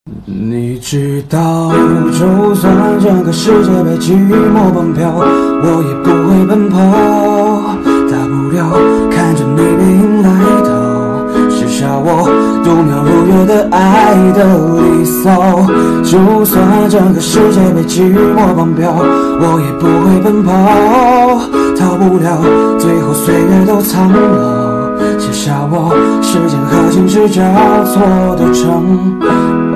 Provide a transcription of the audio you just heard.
你知道，就算整个世界被寂寞崩飘，我也不会奔跑。大不了看着你背影来到，写下我度秒如月的爱的离骚。就算整个世界被寂寞崩飘，我也不会奔跑。逃不了，最后岁月都苍老，写下我时间和静止交错的城。